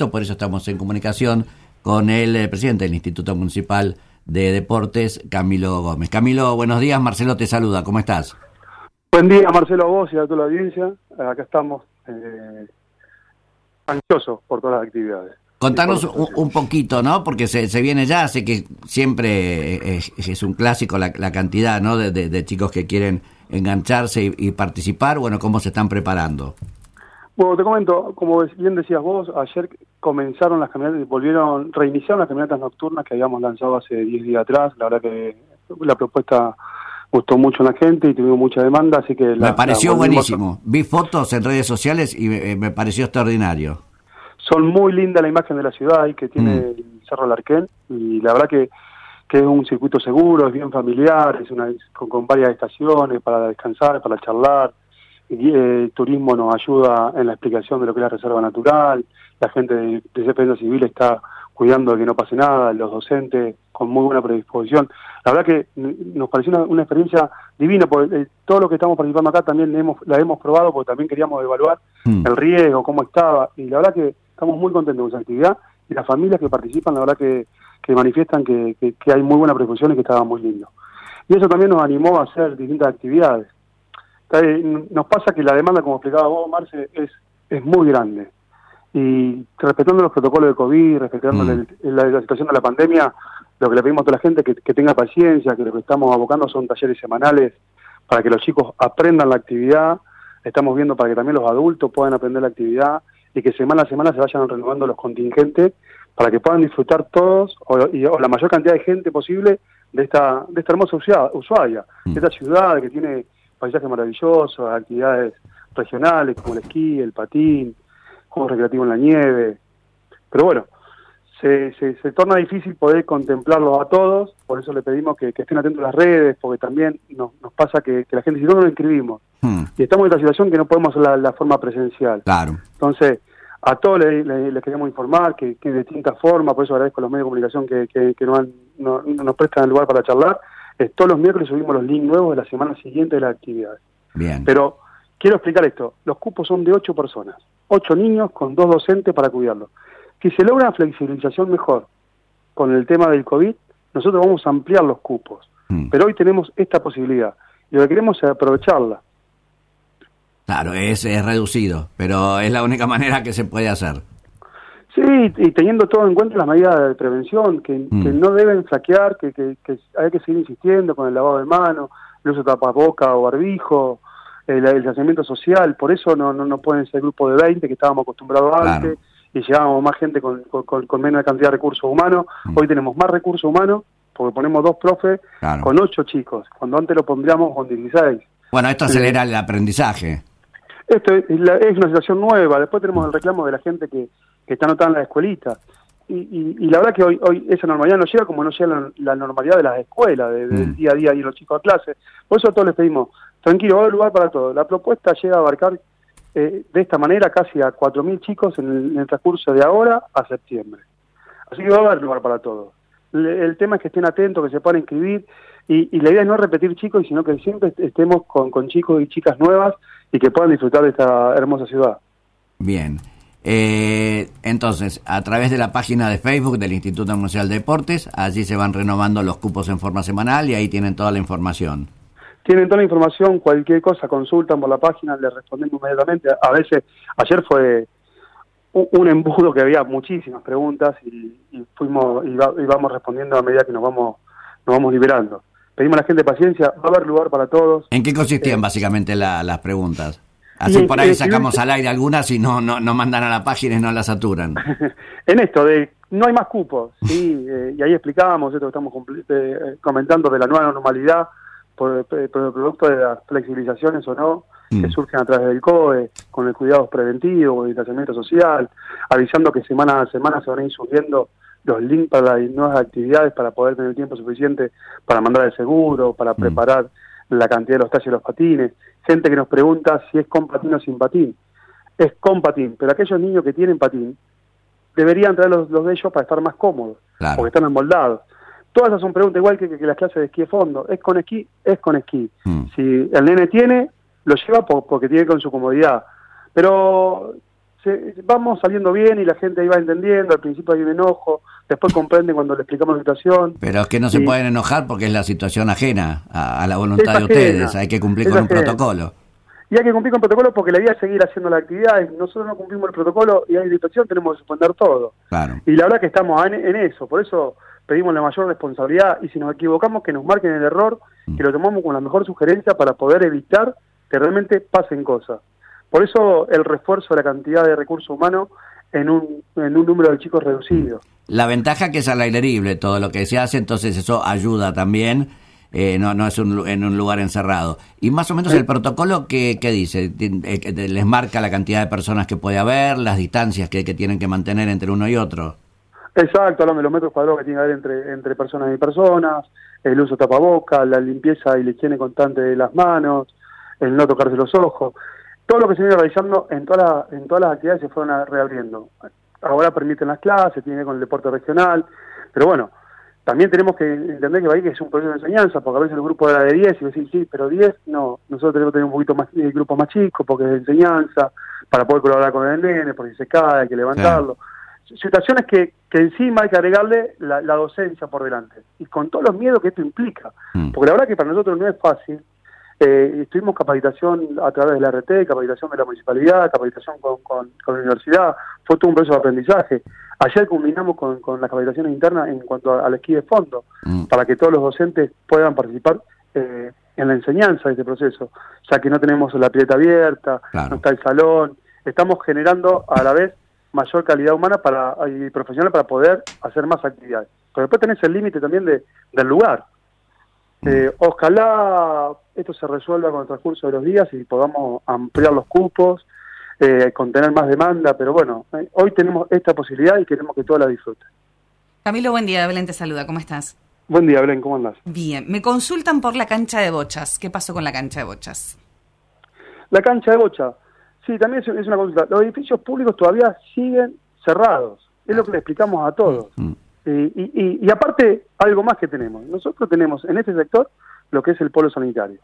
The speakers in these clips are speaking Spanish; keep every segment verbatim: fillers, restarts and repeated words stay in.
contacto, por eso estamos en comunicación con el eh, presidente del Instituto Municipal de Deportes, Camilo Gómez. Camilo, buenos días, Marcelo te saluda, ¿cómo estás? Buen día, Marcelo, a vos y a toda la audiencia. Acá estamos eh, ansiosos por todas las actividades. Contanos un, un poquito, ¿no? Porque se, se viene ya, sé que siempre es, es un clásico la, la cantidad, ¿no? De, de, de chicos que quieren engancharse y, y participar. Bueno, ¿cómo se están preparando? Bueno, te comento, como bien decías vos, ayer comenzaron las caminatas, volvieron, reiniciaron las caminatas nocturnas que habíamos lanzado hace diez días atrás. La verdad que la propuesta gustó mucho a la gente y tuvimos mucha demanda, así que... La, me pareció la buenísimo. Vi fotos en redes sociales y me, me pareció extraordinario. Son muy linda la imagen de la ciudad ahí que tiene mm. el Cerro Larquén, y la verdad que, que es un circuito seguro, es bien familiar, es una con, con varias estaciones para descansar, para charlar. Y, eh, el turismo nos ayuda en la explicación de lo que es la reserva natural, la gente de, de Defensa Civil está cuidando de que no pase nada, los docentes con muy buena predisposición. La verdad que nos pareció una, una experiencia divina, porque eh, todo lo que estamos participando acá también hemos, la hemos probado, porque también queríamos evaluar mm. el riesgo, cómo estaba, y la verdad que estamos muy contentos con esa actividad, y las familias que participan, la verdad que, que manifiestan que, que, que hay muy buena predisposición y que estaba muy lindo. Y eso también nos animó a hacer distintas actividades. Nos pasa que la demanda, como explicaba vos, Marce, es, es muy grande. Y respetando los protocolos de COVID, respetando mm. el, la, la situación de la pandemia, lo que le pedimos a toda la gente es que, que tenga paciencia, que lo que estamos abocando son talleres semanales para que los chicos aprendan la actividad. Estamos viendo para que también los adultos puedan aprender la actividad y que semana a semana se vayan renovando los contingentes para que puedan disfrutar todos o, y, o la mayor cantidad de gente posible de esta, de esta hermosa Ushuaia, mm. de esta ciudad que tiene paisajes maravillosos, actividades regionales como el esquí, el patín, juegos recreativos en la nieve. Pero bueno, se, se, se torna difícil poder contemplarlos a todos, por eso le pedimos que, que estén atentos a las redes, porque también nos, nos pasa que, que la gente, si no nos inscribimos, hmm. y estamos en esta situación que no podemos hacer la, la forma presencial. Claro. Entonces, a todos les le, le queremos informar que, que de distintas formas, por eso agradezco a los medios de comunicación que, que, que nos, han, no, nos prestan el lugar para charlar. Eh, todos los miércoles subimos los links nuevos de la semana siguiente de las actividades. Bien. Pero quiero explicar esto, los cupos son de ocho personas, ocho niños con dos docentes para cuidarlos. Si se logra una flexibilización mejor con el tema del COVID, nosotros vamos a ampliar los cupos. Mm. Pero hoy tenemos esta posibilidad y lo que queremos es aprovecharla. Claro, es, es reducido, pero es la única manera que se puede hacer. Sí, y teniendo todo en cuenta las medidas de prevención, que, mm. que no deben flaquear, que, que, que hay que seguir insistiendo con el lavado de manos, el uso de tapaboca o barbijo, el, el distanciamiento social. Por eso no, no, no pueden ser grupos de veinte que estábamos acostumbrados antes, claro. y llevábamos más gente con, con, con menos cantidad de recursos humanos. Mm. Hoy tenemos más recursos humanos porque ponemos dos profes claro. con ocho chicos, cuando antes lo pondríamos con dieciséis. Bueno, esto acelera eh, el aprendizaje. Esto es, la, es una situación nueva. Después tenemos el reclamo de la gente que, que está anotada en la escuelita. Y, y, y la verdad que hoy, hoy esa normalidad no llega como no llega la, la normalidad de las escuelas, de, del mm. día a día y los chicos a clase. Por eso a todos les pedimos, tranquilo, va a haber lugar para todos. La propuesta llega a abarcar eh, de esta manera casi a cuatro mil chicos en el, en el transcurso de ahora a septiembre. Así que va a haber lugar para todos. El, el tema es que estén atentos, que se puedan inscribir, y, y la idea es no repetir chicos, sino que siempre estemos con, con chicos y chicas nuevas y que puedan disfrutar de esta hermosa ciudad. Bien. Eh, entonces, a través de la página de Facebook del Instituto Municipal de Deportes, allí se van renovando los cupos en forma semanal y ahí tienen toda la información. Tienen toda la información, cualquier cosa, consultan por la página, les respondemos inmediatamente. A veces, ayer fue un, un embudo que había muchísimas preguntas y, y fuimos y, va, y vamos respondiendo a medida que nos vamos nos vamos liberando. Pedimos a la gente paciencia, va a haber lugar para todos. ¿En qué consistían eh, básicamente la, las preguntas? Así en, por ahí sacamos al aire algunas y no, no, no mandan a la página y no la saturan. En esto de no hay más cupos, sí, eh, y ahí explicábamos esto que estamos eh, comentando de la nueva normalidad por, por, por el producto de las flexibilizaciones o no, mm. que surgen a través del C O E, con el cuidado preventivo, el distanciamiento social, avisando que semana a semana se van a ir subiendo los links para las nuevas actividades para poder tener tiempo suficiente para mandar el seguro, para mm. preparar la cantidad de los talles y los patines. Gente que nos pregunta si es con patín o sin patín. Es con patín, pero aquellos niños que tienen patín deberían traer los, los de ellos para estar más cómodos, claro. porque están amoldados. Todas esas son preguntas igual que, que, que las clases de esquí de fondo. ¿Es con esquí? Es con esquí. Mm. Si el nene tiene, lo lleva por, porque tiene con su comodidad. Pero se, vamos saliendo bien y la gente ahí va entendiendo, al principio hay un enojo, después comprenden cuando le explicamos la situación. Pero es que no se y, pueden enojar porque es la situación ajena a, a la voluntad de ajena, ustedes, hay que cumplir con un ajena. protocolo. Y hay que cumplir con el protocolo porque la idea es seguir haciendo la actividad, y nosotros no cumplimos el protocolo y hay situación, tenemos que suspender todo. Claro. Y la verdad que estamos en, en eso, por eso pedimos la mayor responsabilidad y si nos equivocamos que nos marquen el error, mm. que lo tomamos con la mejor sugerencia para poder evitar que realmente pasen cosas. Por eso el refuerzo de la cantidad de recursos humanos en un, en un número de chicos reducido. La ventaja que es al aire libre todo lo que se hace, entonces eso ayuda también, eh, no no es un, en un lugar encerrado. Y más o menos ¿Eh? el protocolo, ¿qué, qué dice? ¿Les marca la cantidad de personas que puede haber, las distancias que, que tienen que mantener entre uno y otro? Exacto, hablando de los metros cuadrados que tiene que haber entre, entre personas y personas, el uso de tapabocas, la limpieza y la higiene constante de las manos, el no tocarse los ojos. Todo lo que se viene realizando en, toda la, en todas las actividades se fueron reabriendo. Ahora permiten las clases, tiene que ver con el deporte regional, pero bueno, también tenemos que entender que ahí que es un proceso de enseñanza, porque a veces el grupo era de diez y decís, sí, pero diez, no, nosotros tenemos que tener un poquito más de grupos más chicos, porque es de enseñanza, para poder colaborar con el nene, porque si se cae hay que levantarlo. Sí. Situaciones que, que encima hay que agregarle la, la docencia por delante, y con todos los miedos que esto implica, mm. porque la verdad que para nosotros no es fácil. Eh, tuvimos capacitación a través de la R T, capacitación de la municipalidad, capacitación con, con, con la universidad, fue todo un proceso de aprendizaje. Ayer culminamos con, con las capacitaciones internas en cuanto a, al esquí de fondo, mm. para que todos los docentes puedan participar eh, en la enseñanza de este proceso, ya que no tenemos la pileta abierta, claro. no está el salón, estamos generando a la vez mayor calidad humana para y profesional para poder hacer más actividades. Pero después tenés el límite también de, del lugar. Eh, ojalá esto se resuelva con el transcurso de los días y podamos ampliar los cupos, eh, contener más demanda, pero bueno, eh, hoy tenemos esta posibilidad y queremos que todos la disfruten. Camilo, buen día, Belén te saluda, ¿cómo estás? Buen día, Belén, ¿cómo andás? Bien, me consultan por la cancha de bochas, ¿qué pasó con la cancha de bochas? La cancha de bocha, sí, también es una consulta, los edificios públicos todavía siguen cerrados, es lo que le explicamos a todos. Mm. Y, y, y aparte, algo más que tenemos. Nosotros tenemos en este sector lo que es el polo sanitario,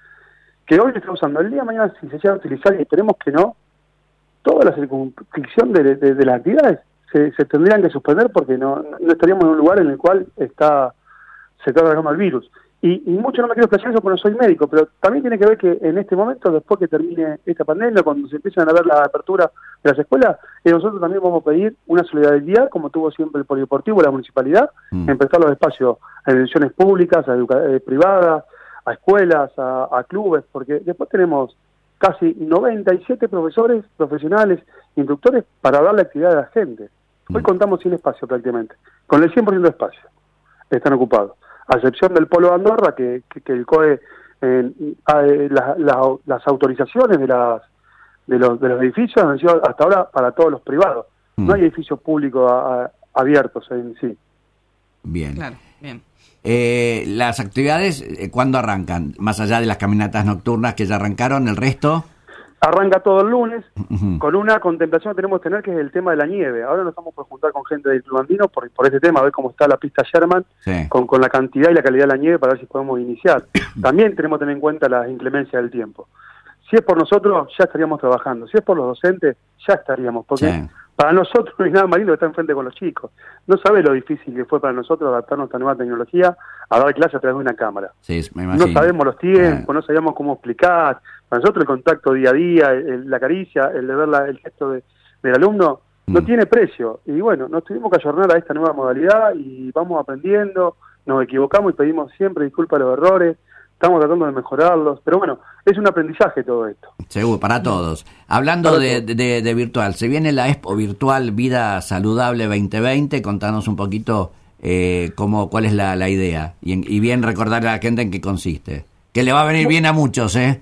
que hoy se está usando. El día de mañana, si se llega a utilizar, y esperemos que no, toda la circunscripción de, de, de las actividades se, se tendrían que suspender porque no, no estaríamos en un lugar en el cual está se está trabajando el virus. Y, y mucho no me quiero explayar eso porque no soy médico, pero también tiene que ver que en este momento, después que termine esta pandemia, cuando se empiezan a ver la apertura de las escuelas, eh, nosotros también vamos a pedir una solidaridad, como tuvo siempre el polideportivo, la municipalidad, mm. en prestar los espacios a instituciones públicas, a educa- eh, privadas, a escuelas, a, a clubes, porque después tenemos casi noventa y siete profesores, profesionales, instructores para darle actividad a la gente. Hoy mm. contamos sin espacio prácticamente, con el cien por ciento de espacio están ocupados. A excepción del Polo de Andorra, que, que, que el C O E, eh, eh, la, la, las autorizaciones de las de los, de los edificios han sido hasta ahora para todos los privados. Mm. No hay edificios públicos a, a, abiertos en sí. Bien. Claro, bien. Eh, las actividades, ¿cuándo arrancan? Más allá de las caminatas nocturnas que ya arrancaron, ¿el resto? Arranca todo el lunes, uh-huh. con una contemplación que tenemos que tener, que es el tema de la nieve. Ahora nos estamos por juntar con gente del Club Andino por, por ese tema, a ver cómo está la pista Sherman, sí. con, con la cantidad y la calidad de la nieve para ver si podemos iniciar. También tenemos que tener en cuenta las inclemencias del tiempo. Si es por nosotros, ya estaríamos trabajando. Si es por los docentes, ya estaríamos. Porque sí. para nosotros no hay nada más lindo que estar enfrente con los chicos. No sabes lo difícil que fue para nosotros adaptarnos a esta nueva tecnología a dar clases a través de una cámara. Sí, me imagino. No sabemos los tiempos, no sabíamos cómo explicar. Para nosotros el contacto día a día, el, la caricia, el de ver la, el gesto de, del alumno, mm. no tiene precio. Y bueno, nos tuvimos que ayornar a esta nueva modalidad y vamos aprendiendo, nos equivocamos y pedimos siempre disculpas a los errores, estamos tratando de mejorarlos, pero bueno, es un aprendizaje todo esto. Seguro, para todos. Hablando para de, todos. De, de virtual, se viene la Expo Virtual Vida Saludable veinte veinte, contanos un poquito eh, cómo, cuál es la, la idea y, en, y bien recordarle a la gente en qué consiste. Que le va a venir bien a muchos, ¿eh?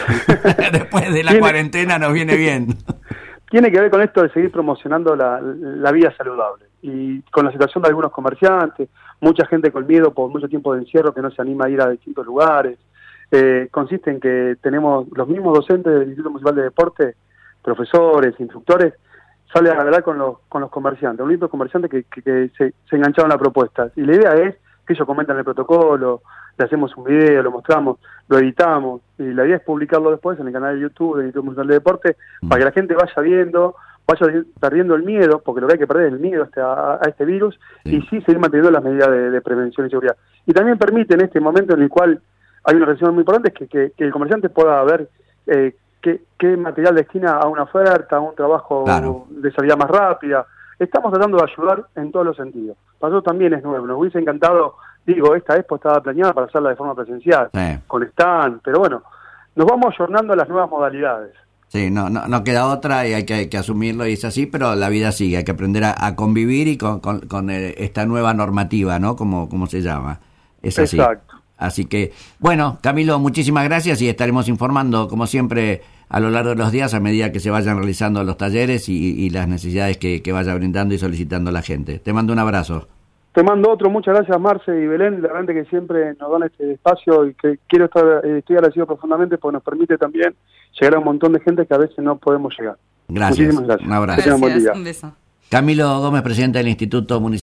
Después de la ¿Tiene, cuarentena nos viene bien. Tiene que ver con esto de seguir promocionando la, la vida saludable y con la situación de algunos comerciantes, mucha gente con miedo por mucho tiempo de encierro que no se anima a ir a distintos lugares. Eh, consiste en que tenemos los mismos docentes del Instituto Municipal de Deporte, profesores, instructores, salen a hablar con los con los comerciantes, un lindo comerciante que, que, que se, se engancharon a la propuesta. Y la idea es que ellos comentan el protocolo, le hacemos un video, lo mostramos, lo editamos, y la idea es publicarlo después en el canal de YouTube del Instituto Municipal de Deporte, mm. para que la gente vaya viendo, vaya perdiendo el miedo, porque lo que hay que perder es el miedo a este, a, a este virus, sí. y sí seguir manteniendo las medidas de, de prevención y seguridad. Y también permite en este momento en el cual hay una reacción muy importante, es que, que, que el comerciante pueda ver eh, qué, qué material destina a una oferta, a un trabajo claro. de salida más rápida. Estamos tratando de ayudar en todos los sentidos. Para nosotros también es nuevo, nos hubiese encantado, digo, esta expo estaba planeada para hacerla de forma presencial, sí. con stand, pero bueno, nos vamos ayornando a las nuevas modalidades. Sí, no, no, no queda otra y hay que, hay que asumirlo y es así, pero la vida sigue, hay que aprender a, a convivir y con, con, con esta nueva normativa, ¿no? Como, como se llama. Es así. Exacto. Así que, bueno, Camilo, muchísimas gracias y estaremos informando, como siempre, a lo largo de los días a medida que se vayan realizando los talleres y, y las necesidades que, que vaya brindando y solicitando la gente. Te mando un abrazo. Te mando otro, muchas gracias Marce y Belén, la verdad que siempre nos dan este espacio y que quiero estar, estoy agradecido profundamente porque nos permite también llegar a un montón de gente que a veces no podemos llegar. Gracias. Muchísimas gracias. Un abrazo. Gracias, un beso. Camilo Gómez, presidente del Instituto Municipal.